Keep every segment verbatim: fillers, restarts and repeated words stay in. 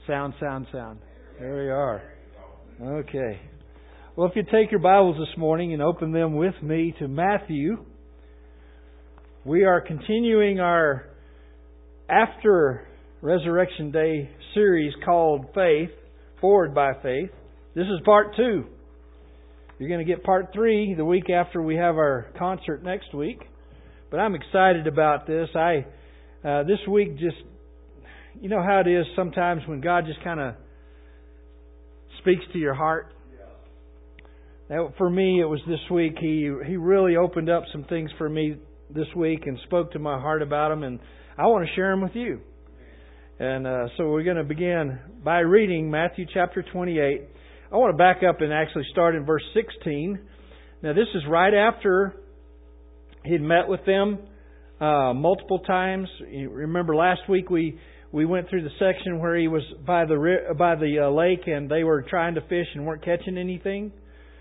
Sound, sound, sound. There we are. Okay. Well, if you take your Bibles this morning and open them with me to Matthew, we are continuing our After Resurrection Day series called Faith, Forward by Faith. This is part two. You're going to get part three the week after we have our concert next week. But I'm excited about this. I uh, this week just, you know how it is sometimes when God just kind of speaks to your heart. Now, for me, it was this week. He He really opened up some things for me this week and spoke to my heart about them, and I want to share them with you. And uh, so we're going to begin by reading Matthew chapter twenty-eight. I want to back up and actually start in verse sixteen. Now, this is right after He'd met with them uh, multiple times. You remember last week we, we went through the section where He was by the by the uh, lake and they were trying to fish and weren't catching anything.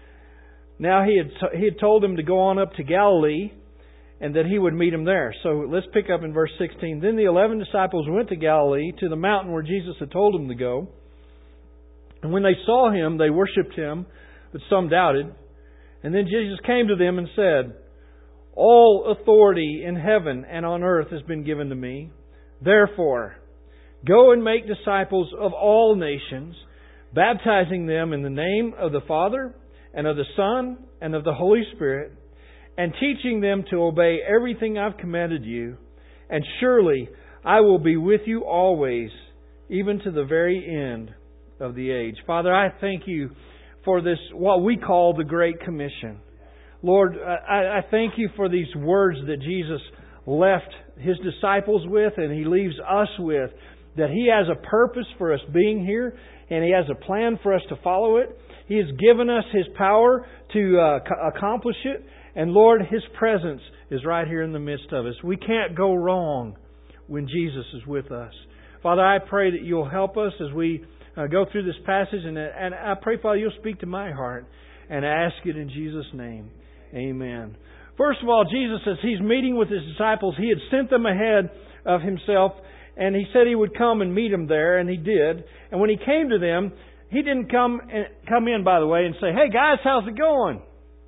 Now He had He had told them to go on up to Galilee and that He would meet them there. So let's pick up in verse sixteen. Then the eleven disciples went to Galilee, to the mountain where Jesus had told them to go. And when they saw Him, they worshipped Him, but some doubted. And then Jesus came to them and said, "All authority in heaven and on earth has been given to me. Therefore, go and make disciples of all nations, baptizing them in the name of the Father and of the Son and of the Holy Spirit, and teaching them to obey everything I've commanded you. And surely I will be with you always, even to the very end of the age." Father, I thank You for this, what we call the Great Commission. Lord, I, I thank You for these words that Jesus left His disciples with and He leaves us with, that He has a purpose for us being here and He has a plan for us to follow it. He has given us His power to uh, accomplish it. And Lord, His presence is right here in the midst of us. We can't go wrong when Jesus is with us. Father, I pray that You'll help us as we uh, go through this passage. And, and I pray, Father, You'll speak to my heart. And I ask it in Jesus' name. Amen. First of all, Jesus, as He's meeting with His disciples, He had sent them ahead of Himself. And He said He would come and meet them there. And He did. And when He came to them, He didn't come, and, come in, by the way, and say, "Hey guys, how's it going?"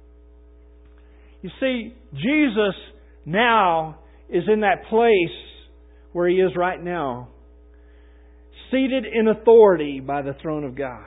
You see, Jesus now is in that place where He is right now, seated in authority by the throne of God.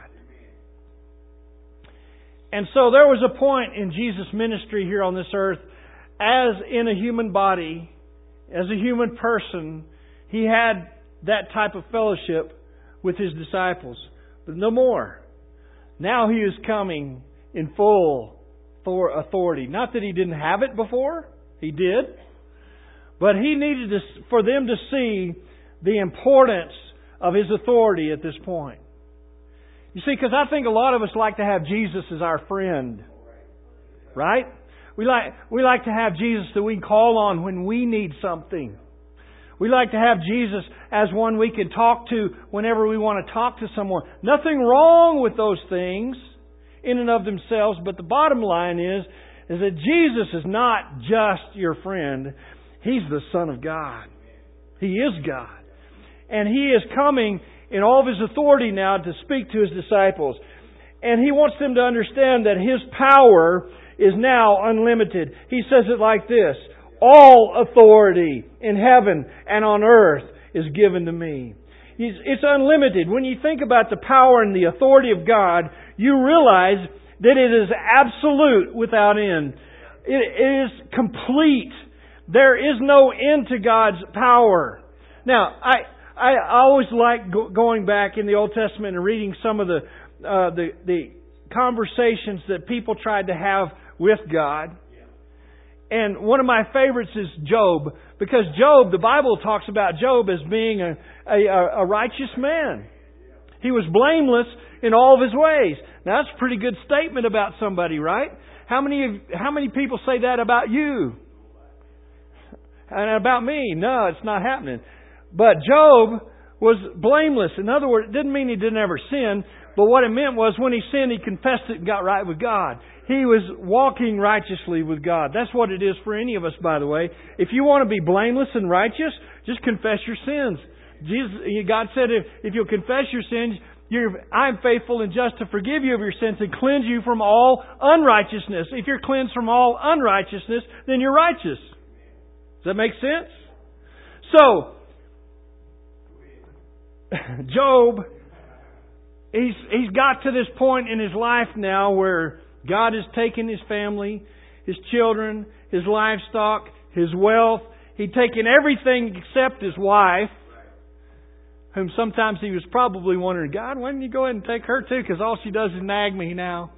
And so there was a point in Jesus' ministry here on this earth, as in a human body, as a human person, He had that type of fellowship with His disciples. But no more. Now He is coming in full authority. Not that He didn't have it before. He did. But He needed to, for them to see the importance of His authority at this point. You see, because I think a lot of us like to have Jesus as our friend. Right? We like, we like to have Jesus that we can call on when we need something. We like to have Jesus as one we can talk to whenever we want to talk to someone. Nothing wrong with those things in and of themselves, but the bottom line is, is that Jesus is not just your friend. He's the Son of God. He is God. And He is coming in all of His authority now to speak to His disciples. And He wants them to understand that His power is now unlimited. He says it like this: "All authority in heaven and on earth is given to me." It's unlimited. When you think about the power and the authority of God, you realize that it is absolute without end. It is complete. There is no end to God's power. Now, I I always like going back in the Old Testament and reading some of the uh, the, the conversations that people tried to have with God. And one of my favorites is Job, because Job, the Bible talks about Job as being a, a, a righteous man. He was blameless in all of his ways. Now that's a pretty good statement about somebody, right? How many of, how many people say that about you? And about me? No, it's not happening. But Job was blameless. In other words, it didn't mean he didn't ever sin, but what it meant was when he sinned, he confessed it and got right with God. He was walking righteously with God. That's what it is for any of us, by the way. If you want to be blameless and righteous, just confess your sins. Jesus, God said, if, if you'll confess your sins, you're, I'm faithful and just to forgive you of your sins and cleanse you from all unrighteousness. If you're cleansed from all unrighteousness, then you're righteous. Does that make sense? So, Job, he's he's got to this point in his life now where God has taken his family, his children, his livestock, his wealth. He'd taken everything except his wife, whom sometimes he was probably wondering, God, why didn't you go ahead and take her too? Because all she does is nag me now.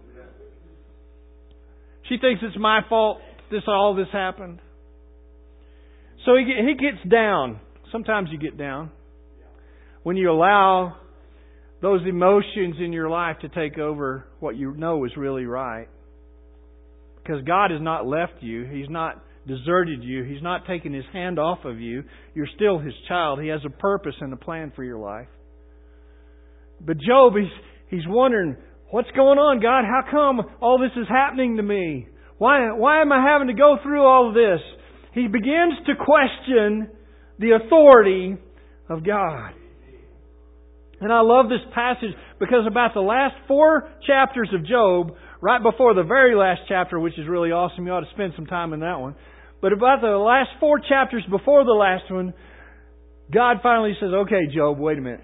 She thinks it's my fault this all this happened. So he he gets down. Sometimes you get down when you allow those emotions in your life to take over what you know is really right. Because God has not left you. He's not deserted you. He's not taken His hand off of you. You're still His child. He has a purpose and a plan for your life. But Job, he's, he's wondering, what's going on, God? How come all this is happening to me? Why, why am I having to go through all of this? He begins to question the authority of God. And I love this passage because about the last four chapters of Job, right before the very last chapter, which is really awesome, you ought to spend some time in that one. But about the last four chapters before the last one, God finally says, okay, Job, wait a minute.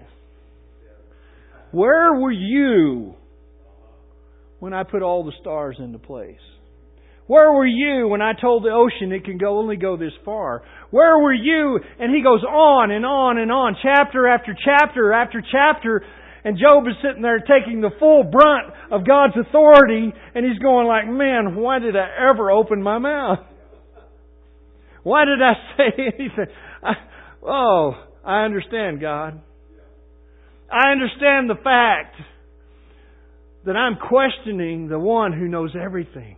Where were you when I put all the stars into place? Where were you when I told the ocean it can go only go this far? Where were you? And he goes on and on and on, chapter after chapter after chapter. And Job is sitting there taking the full brunt of God's authority. And he's going like, man, why did I ever open my mouth? Why did I say anything? I, oh, I understand, God. I understand the fact that I'm questioning the one who knows everything.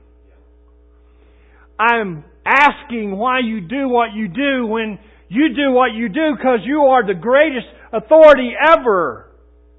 I'm asking why you do what you do when you do what you do because you are the greatest authority ever.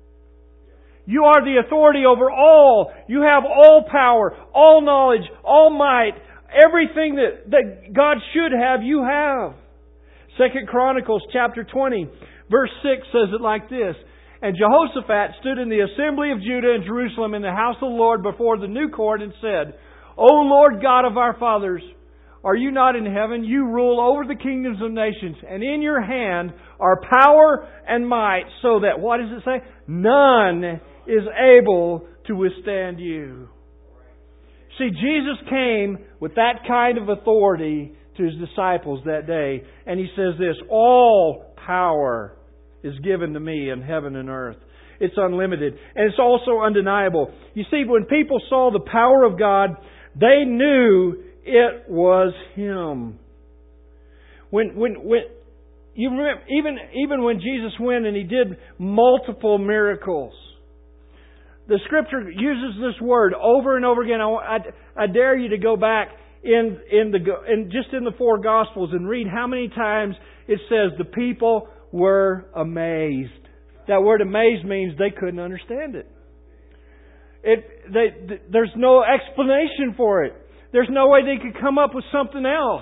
You are the authority over all. You have all power, all knowledge, all might. Everything that, that God should have, you have. Second Chronicles chapter twenty, verse six says it like this. And Jehoshaphat stood in the assembly of Judah and Jerusalem in the house of the Lord before the new court and said, O Lord God of our fathers, are you not in heaven? You rule over the kingdoms of nations, and in your hand are power and might, so that, what does it say? None is able to withstand you. See, Jesus came with that kind of authority to His disciples that day, and He says this, all power is given to me in heaven and earth. It's unlimited, and it's also undeniable. You see, when people saw the power of God, they knew it was Him. When when when you remember, even even when Jesus went and He did multiple miracles, the Scripture uses this word over and over again. I, I, I dare you to go back in in the in just in the four Gospels and read how many times it says the people were amazed. That word amazed means they couldn't understand it. It they, there's no explanation for it. There's no way they could come up with something else.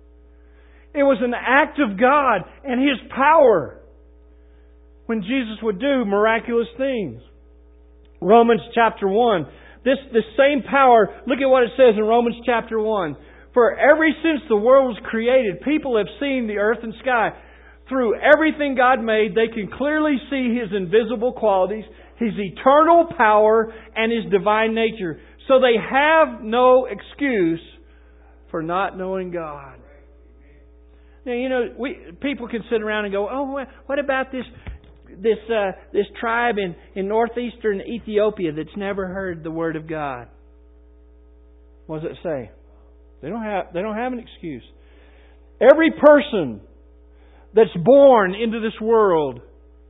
It was an act of God and His power when Jesus would do miraculous things. Romans chapter one. This, this same power, look at what it says in Romans chapter one. For ever since the world was created, people have seen the earth and sky. Through everything God made, they can clearly see His invisible qualities, His eternal power, and His divine nature. So they have no excuse for not knowing God. Now, you know, we people can sit around and go, oh, what about this this uh, this tribe in, in northeastern Ethiopia that's never heard the Word of God? What does it say? They don't have they don't have an excuse. Every person that's born into this world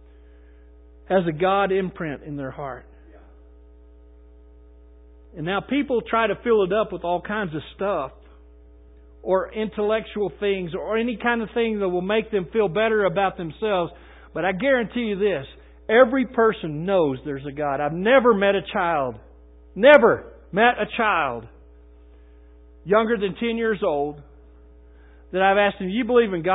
has a God imprint in their heart. And now people try to fill it up with all kinds of stuff or intellectual things or any kind of thing that will make them feel better about themselves. But I guarantee you this, every person knows there's a God. I've never met a child, never met a child younger than ten years old that I've asked him, you believe in God?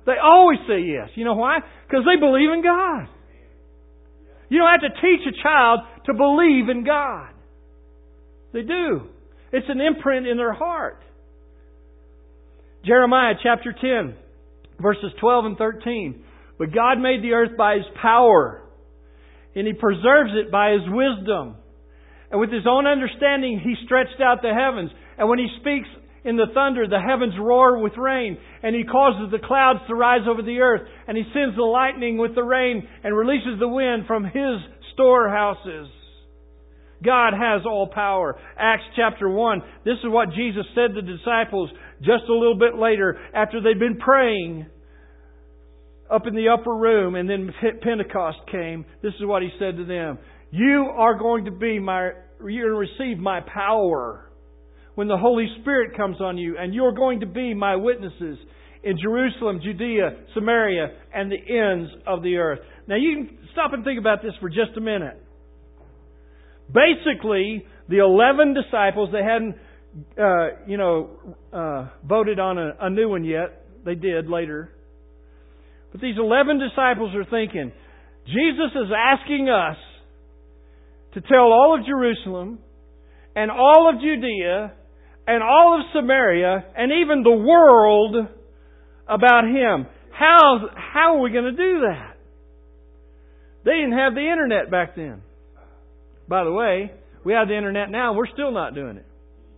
They always say yes. You know why? Because they believe in God. You don't have to teach a child to believe in God. They do. It's an imprint in their heart. Jeremiah chapter ten, verses twelve and thirteen. But God made the earth by His power, and He preserves it by His wisdom. And with His own understanding, He stretched out the heavens. And when He speaks in the thunder, the heavens roar with rain. And He causes the clouds to rise over the earth. And He sends the lightning with the rain and releases the wind from His storehouses. God has all power. Acts chapter one. This is what Jesus said to the disciples just a little bit later after they'd been praying up in the upper room, and then Pentecost came. This is what He said to them. You are going to be my, you're going to receive my power when the Holy Spirit comes on you, and you're going to be my witnesses in Jerusalem, Judea, Samaria, and the ends of the earth. Now you can stop and think about this for just a minute. Basically, the eleven disciples, they hadn't, uh, you know, uh, voted on a, a new one yet. They did later. But these eleven disciples are thinking, Jesus is asking us to tell all of Jerusalem and all of Judea and all of Samaria and even the world about Him. How, how are we going to do that? They didn't have the internet back then. By the way, we have the internet now and we're still not doing it.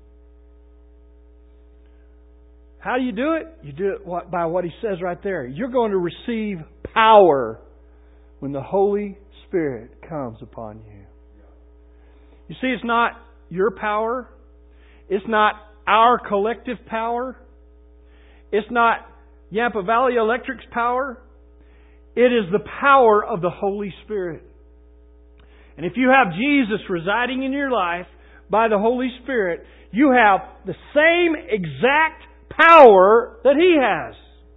How do you do it? You do it by what He says right there. You're going to receive power when the Holy Spirit comes upon you. You see, it's not your power. It's not our collective power. It's not Yampa Valley Electric's power. It is the power of the Holy Spirit. And if you have Jesus residing in your life by the Holy Spirit, you have the same exact power that He has.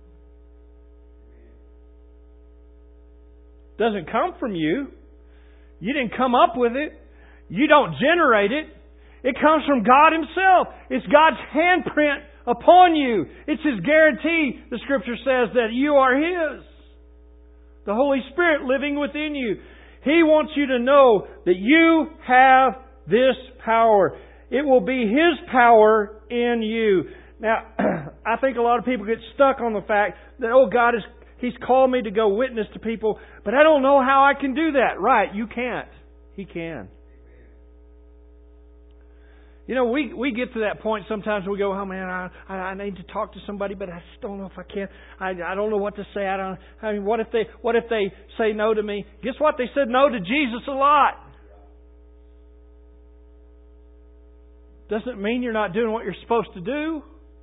It doesn't come from you. You didn't come up with it. You don't generate it. It comes from God Himself. It's God's handprint upon you. It's His guarantee, the Scripture says, that you are His. The Holy Spirit living within you. He wants you to know that you have this power. It will be His power in you. Now, I think a lot of people get stuck on the fact that, oh, God is, He's called me to go witness to people, but I don't know how I can do that. Right, you can't. He can. You know, we, we get to that point sometimes we go, oh man, I, I I need to talk to somebody, but I just don't know if I can. I I don't know what to say. I don't. I mean, what if they what if they say no to me? Guess what? They said no to Jesus a lot. Doesn't mean you're not doing what you're supposed to do.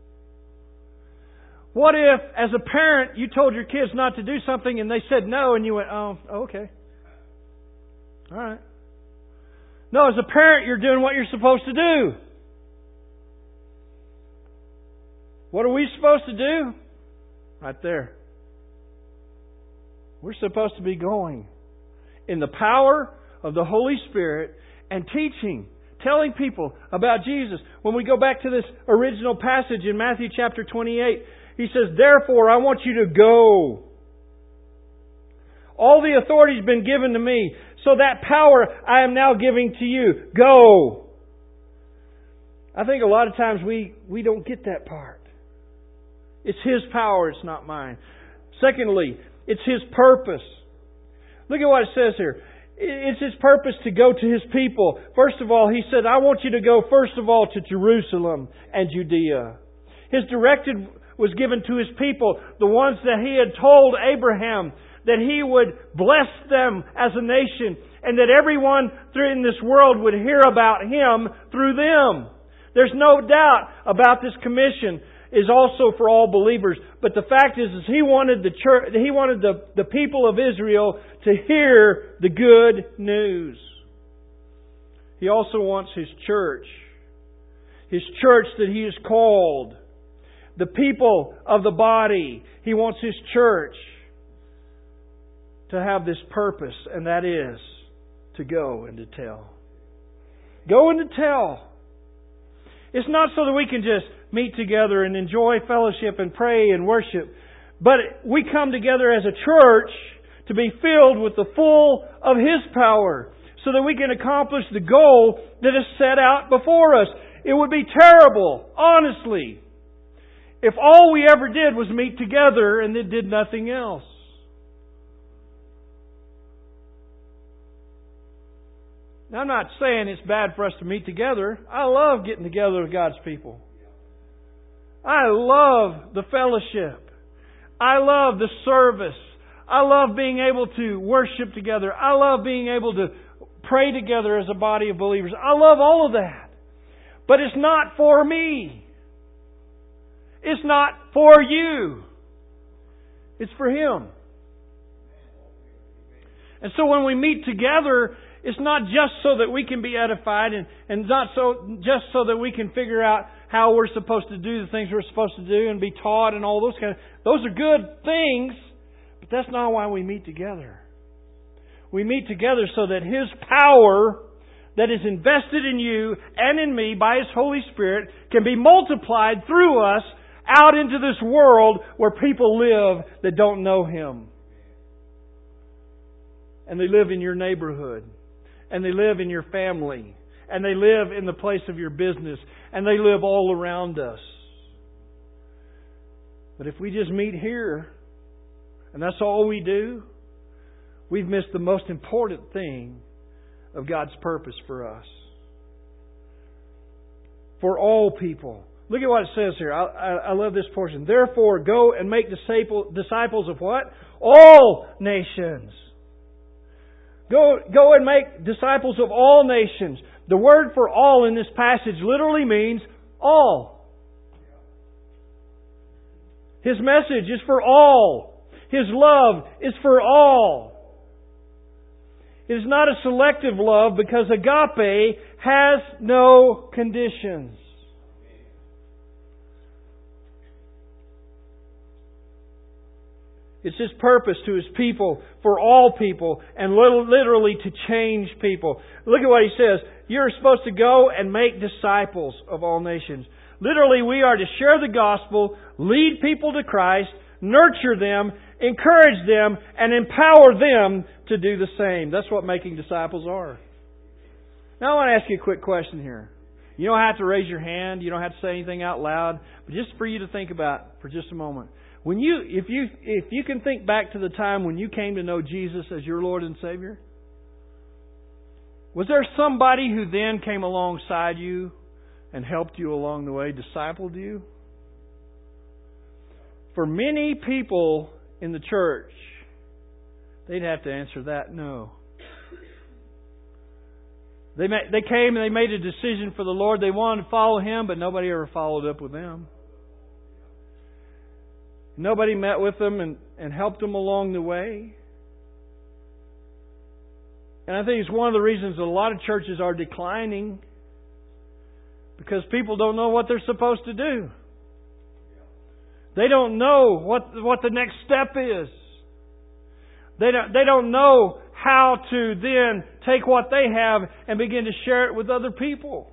What if, as a parent, you told your kids not to do something and they said no, and you went, oh, okay, all right. No, as a parent, you're doing what you're supposed to do. What are we supposed to do? Right there. We're supposed to be going in the power of the Holy Spirit and teaching, telling people about Jesus. When we go back to this original passage in Matthew chapter twenty-eight, He says, therefore, I want you to go. All the authority has been given to me. So that power I am now giving to you. Go. I think a lot of times we, we don't get that part. It's His power, it's not mine. Secondly, it's His purpose. Look at what it says here. It's His purpose to go to His people. First of all, He said, I want you to go first of all to Jerusalem and Judea. His directive was given to His people, the ones that He had told Abraham that He would bless them as a nation and that everyone in this world would hear about Him through them. There's no doubt about this commission is also for all believers. But the fact is, is He wanted the church, He wanted the, the people of Israel to hear the good news. He also wants His church, His church that He has called, the people of the body. He wants His church to have this purpose, and that is to go and to tell. Go and to tell. It's not so that we can just meet together and enjoy fellowship and pray and worship, But we come together as a church to be filled with the full of His power so that we can accomplish the goal that is set out before us. It would be terrible, honestly, if all we ever did was meet together and then did nothing else. Now, I'm not saying it's bad for us to meet together. I love getting together with God's people. I love the fellowship. I love the service. I love being able to worship together. I love being able to pray together as a body of believers. I love all of that. But it's not for me. It's not for you. It's for Him. And so when we meet together, it's not just so that we can be edified and, and not so just so that we can figure out how we're supposed to do the things we're supposed to do and be taught and all those kind of... Those are good things, but that's not why we meet together. We meet together so that His power that is invested in you and in me by His Holy Spirit can be multiplied through us out into this world where people live that don't know Him. And they live in your neighborhood. And they live in your family. And they live in the place of your business. And they live all around us. But if we just meet here, and that's all we do, we've missed the most important thing of God's purpose for us. For all people. Look at what it says here. I, I, I love this portion. Therefore, go and make disciple, disciples of what? All nations. Go, go and make disciples of all nations. The word for all in this passage literally means all. His message is for all. His love is for all. It is not a selective love because agape has no conditions. It's His purpose to His people, for all people, and literally to change people. Look at what He says. You're supposed to go and make disciples of all nations. Literally, we are to share the gospel, lead people to Christ, nurture them, encourage them, and empower them to do the same. That's what making disciples are. Now I want to ask you a quick question here. You don't have to raise your hand. You don't have to say anything out loud. But just for you to think about for just a moment. When you, if you, if you can think back to the time when you came to know Jesus as your Lord and Savior, was there somebody who then came alongside you and helped you along the way, discipled you? For many people in the church, they'd have to answer that no. They made, they came and they made a decision for the Lord. They wanted to follow Him, but nobody ever followed up with them. Nobody met with them and, and helped them along the way. And I think it's one of the reasons that a lot of churches are declining, because people don't know what they're supposed to do. They don't know what what the next step is. They don't, they don't know how to then take what they have and begin to share it with other people.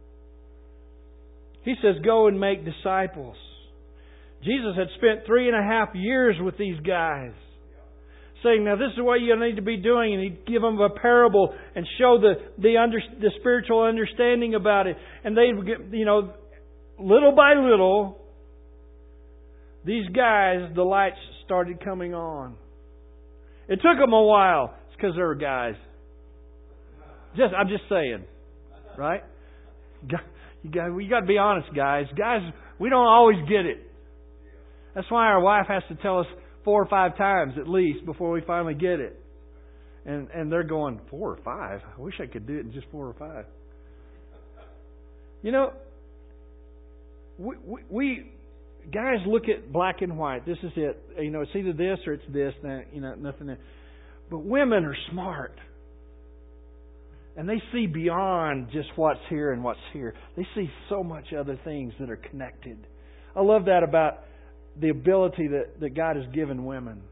He says, go and make disciples. Jesus had spent three and a half years with these guys, saying, now this is what you need to be doing. And He'd give them a parable and show the the, under, the spiritual understanding about it. And they, you know, little by little, these guys, the lights started coming on. It took them a while. It's because they were guys. Just, I'm just saying, right? You got, you got to be honest, guys. Guys, we don't always get it. That's why our wife has to tell us four or five times at least before we finally get it. And and they're going, four or five? I wish I could do it in just four or five. You know, we, we, we guys look at black and white. This is it. You know, it's either this or it's this. You know, nothing else. But women are smart. And they see beyond just what's here and what's here. They see so much other things that are connected. I love that about the ability that, that God has given women.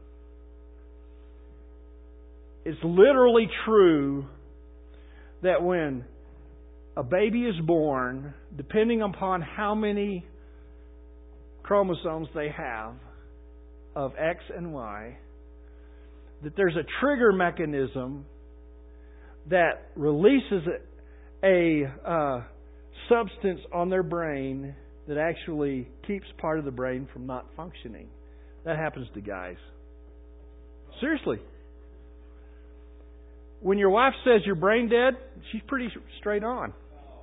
It's literally true that when a baby is born, depending upon how many chromosomes they have, of X and Y, that there's a trigger mechanism that releases a, a uh, substance on their brain that actually keeps part of the brain from not functioning. That happens to guys. Seriously. When your wife says you're brain dead, she's pretty straight on.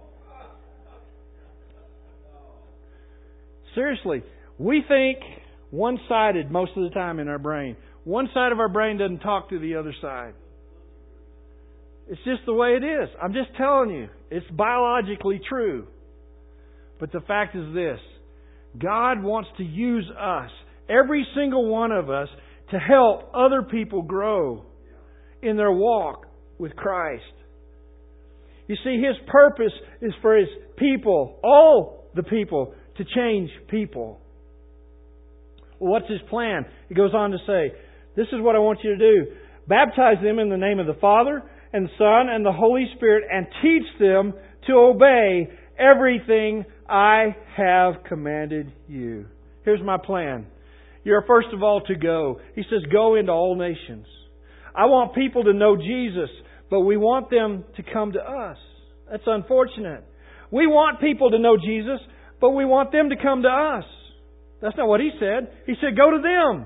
Seriously. We think one-sided most of the time in our brain. One side of our brain doesn't talk to the other side. It's just the way it is. I'm just telling you. It's biologically true. But the fact is this. God wants to use us, every single one of us, to help other people grow in their walk with Christ. You see, His purpose is for His people, all the people, to change people. Well, what's His plan? He goes on to say, this is what I want you to do. Baptize them in the name of the Father and the Son and the Holy Spirit, and teach them to obey everything I have commanded you. Here's my plan. You're first of all to go. He says, go into all nations. I want people to know Jesus, but we want them to come to us. That's unfortunate. We want people to know Jesus, but we want them to come to us. That's not what He said. He said, go to them.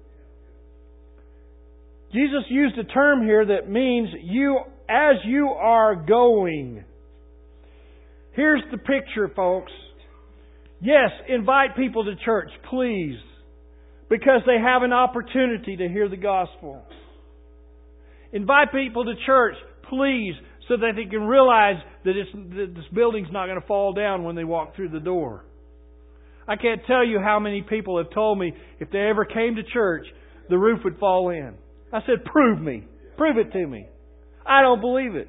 Jesus used a term here that means you, as you are going. Here's the picture, folks. Yes, invite people to church, please, because they have an opportunity to hear the gospel. Invite people to church, please, so that they can realize that, it's, that this building's not going to fall down when they walk through the door. I can't tell you how many people have told me if they ever came to church, the roof would fall in. I said, prove me. Prove it to me. I don't believe it.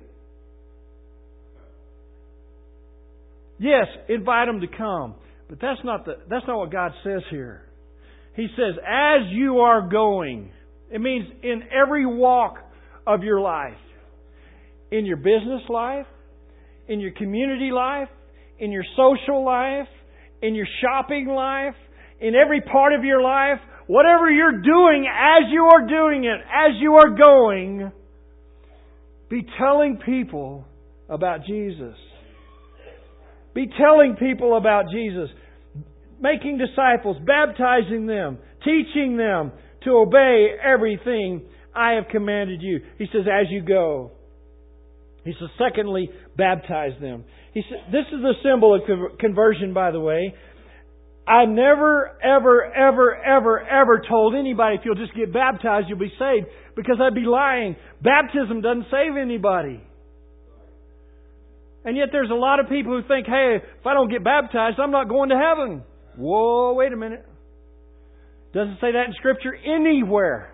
Yes, invite them to come. But that's not the, that's not what God says here. He says, as you are going, it means in every walk of your life. In your business life, in your community life, in your social life, in your shopping life, in every part of your life, whatever you're doing, as you are doing it, as you are going, be telling people about Jesus. Be telling people about Jesus. Making disciples, baptizing them, teaching them to obey everything I have commanded you. He says, as you go. He says, secondly, baptize them. He said, this is the symbol of conversion, by the way. I never, ever, ever, ever, ever told anybody if you'll just get baptized, you'll be saved, because I'd be lying. Baptism doesn't save anybody. And yet there's a lot of people who think, hey, if I don't get baptized, I'm not going to heaven. Whoa, wait a minute. Doesn't say that in Scripture anywhere.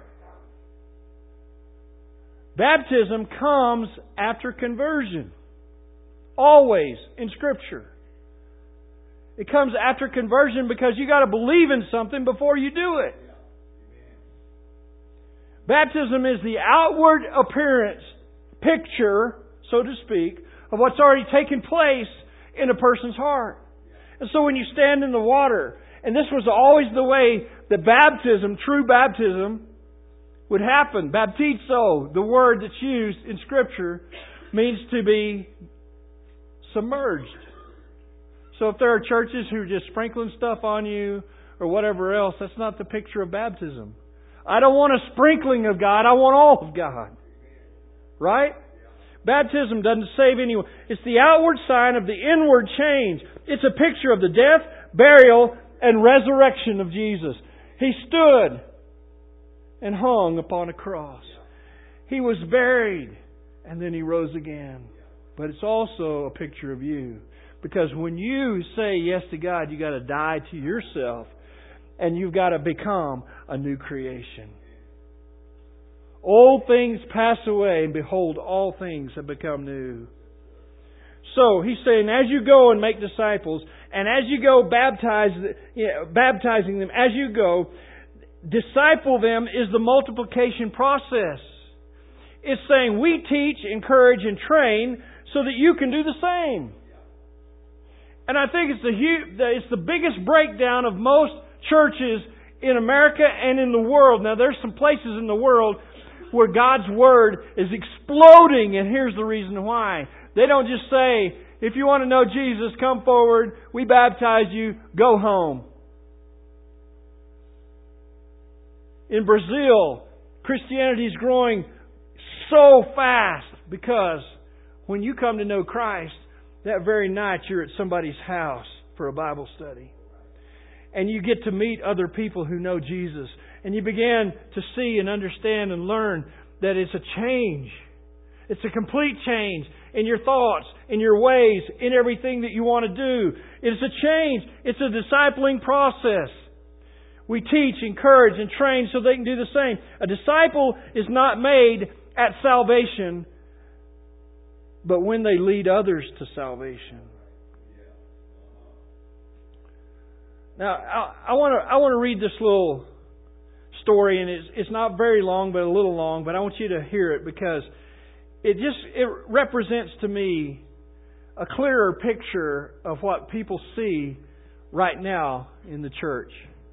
Baptism comes after conversion. Always in Scripture. It comes after conversion because you got to believe in something before you do it. Baptism is the outward appearance, picture, so to speak, of what's already taken place in a person's heart. And so when you stand in the water, and this was always the way that baptism, true baptism, would happen. Baptizo, the word that's used in Scripture, means to be submerged. So if there are churches who are just sprinkling stuff on you or whatever else, that's not the picture of baptism. I don't want a sprinkling of God. I want all of God. Right? Baptism doesn't save anyone. It's the outward sign of the inward change. It's a picture of the death, burial, and resurrection of Jesus. He stood and hung upon a cross. He was buried, and then He rose again. But it's also a picture of you. Because when you say yes to God, you've got to die to yourself, and you've got to become a new creation. Old things pass away, and behold, all things have become new. So, He's saying, as you go and make disciples, and as you go baptize, you know, baptizing them, as you go, disciple them is the multiplication process. It's saying, we teach, encourage, and train so that you can do the same. And I think it's the, it's the biggest breakdown of most churches in America and in the world. Now, there's some places in the world where God's Word is exploding, and here's the reason why. They don't just say, if you want to know Jesus, come forward, we baptize you, go home. In Brazil, Christianity is growing so fast because when you come to know Christ, that very night you're at somebody's house for a Bible study. And you get to meet other people who know Jesus. And you begin to see and understand and learn that it's a change. It's a complete change in your thoughts, in your ways, in everything that you want to do. It's a change. It's a discipling process. We teach, encourage, and train so they can do the same. A disciple is not made at salvation, but when they lead others to salvation. Now, I, I want to I want to read this little story, and it's it's not very long, but a little long. But I want you to hear it because it just it represents to me a clearer picture of what people see right now in the church.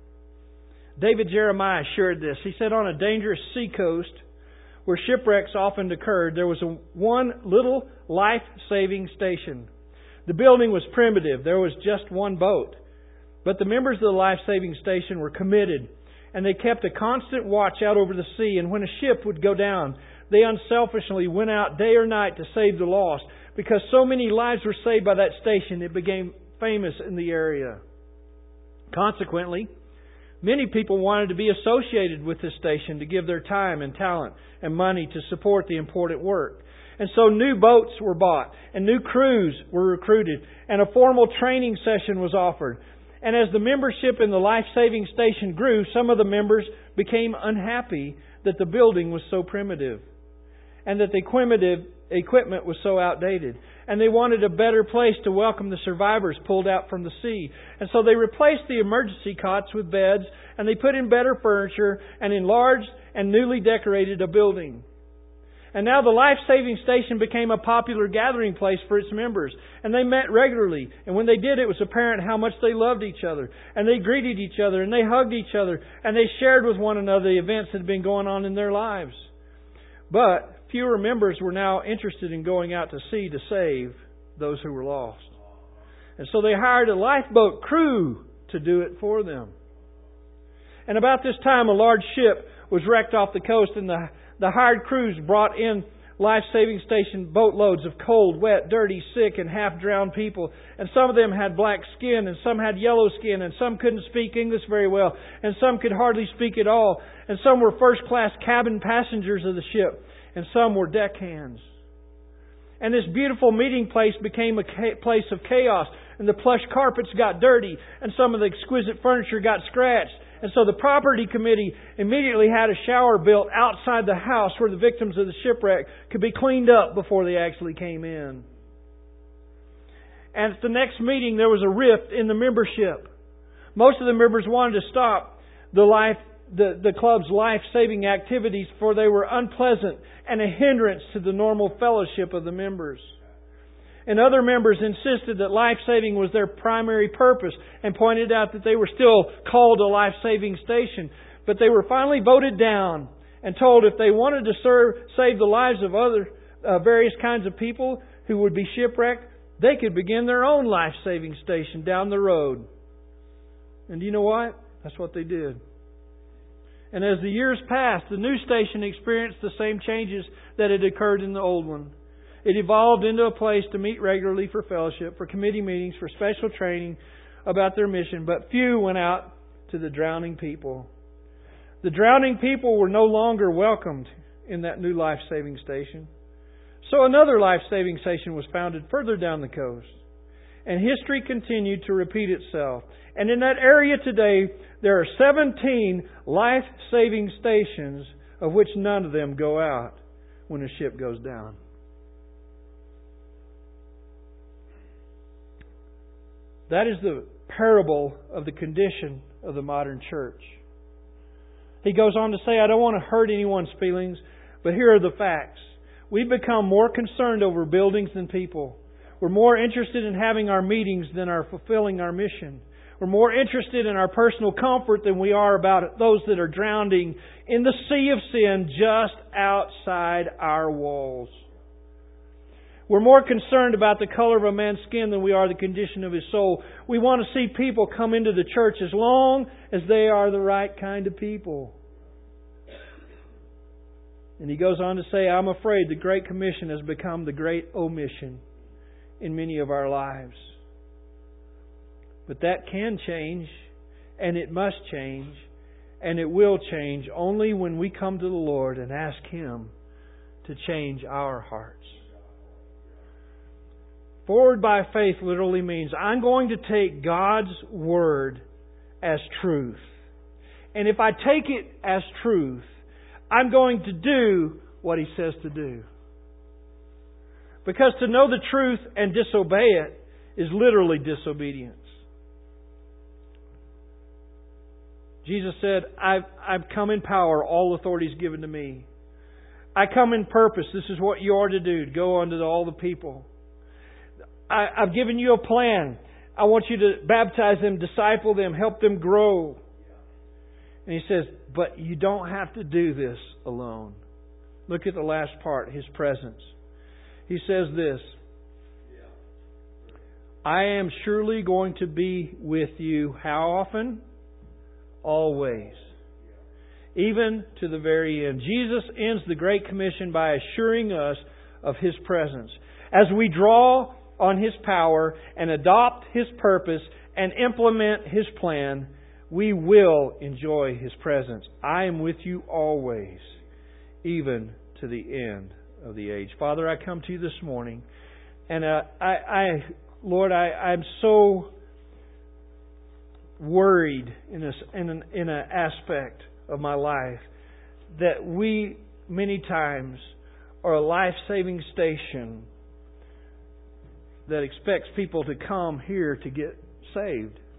David Jeremiah shared this. He said, on a dangerous sea coast where shipwrecks often occurred, there was a one little life-saving station. The building was primitive. There was just one boat. But the members of the life-saving station were committed, and they kept a constant watch out over the sea. And when a ship would go down, they unselfishly went out day or night to save the lost. Because so many lives were saved by that station, it became famous in the area. Consequently, many people wanted to be associated with this station to give their time and talent and money to support the important work. And so new boats were bought, and new crews were recruited, and a formal training session was offered. And as the membership in the life-saving station grew, some of the members became unhappy that the building was so primitive and that the equipment was so outdated. And they wanted a better place to welcome the survivors pulled out from the sea. And so they replaced the emergency cots with beds, and they put in better furniture and enlarged and newly decorated a building. And now the life-saving station became a popular gathering place for its members. And they met regularly. And when they did, it was apparent how much they loved each other. And they greeted each other. And they hugged each other. And they shared with one another the events that had been going on in their lives. But fewer members were now interested in going out to sea to save those who were lost. And so they hired a lifeboat crew to do it for them. And about this time, a large ship was wrecked off the coast, and the The hired crews brought in life-saving station boatloads of cold, wet, dirty, sick, and half-drowned people. And some of them had black skin, and some had yellow skin, and some couldn't speak English very well, and some could hardly speak at all. And some were first-class cabin passengers of the ship, and some were deckhands. And this beautiful meeting place became a place of chaos, and the plush carpets got dirty, and some of the exquisite furniture got scratched. And so the property committee immediately had a shower built outside the house where the victims of the shipwreck could be cleaned up before they actually came in. And at the next meeting, there was a rift in the membership. Most of the members wanted to stop the life, the, the club's life-saving activities, for they were unpleasant and a hindrance to the normal fellowship of the members. And other members insisted that life-saving was their primary purpose and pointed out that they were still called a life-saving station. But they were finally voted down and told if they wanted to serve, save the lives of other uh, various kinds of people who would be shipwrecked, they could begin their own life-saving station down the road. And do you know what? That's what they did. And as the years passed, the new station experienced the same changes that had occurred in the old one. It evolved into a place to meet regularly for fellowship, for committee meetings, for special training about their mission. But few went out to the drowning people. The drowning people were no longer welcomed in that new life-saving station. So another life-saving station was founded further down the coast. And history continued to repeat itself. And in that area today, there are seventeen life-saving stations, of which none of them go out when a ship goes down. That is the parable of the condition of the modern church. He goes on to say, I don't want to hurt anyone's feelings, but here are the facts. We've become more concerned over buildings than people. We're more interested in having our meetings than our fulfilling our mission. We're more interested in our personal comfort than we are about those that are drowning in the sea of sin just outside our walls. We're more concerned about the color of a man's skin than we are the condition of his soul. We want to see people come into the church as long as they are the right kind of people. And he goes on to say, I'm afraid the Great Commission has become the Great Omission in many of our lives. But that can change, and it must change, and it will change only when we come to the Lord and ask Him to change our hearts. Forward by faith literally means I'm going to take God's Word as truth. And if I take it as truth, I'm going to do what He says to do. Because to know the truth and disobey it is literally disobedience. Jesus said, I've, I've come in power. All authority is given to me. I come in purpose. This is what you are to do. To go unto all the people. I, I've given you a plan. I want you to baptize them, disciple them, help them grow. And He says, but you don't have to do this alone. Look at the last part, His presence. He says this, I am surely going to be with you. How often? Always. Even to the very end. Jesus ends the Great Commission by assuring us of His presence. As we draw on His power and adopt His purpose and implement His plan, we will enjoy His presence. I am with you always, even to the end of the age. Father, I come to you this morning, and uh, I, I, Lord, I, I'm so worried in a, in an in an aspect of my life that we many times are a life-saving station that expects people to come here to get saved.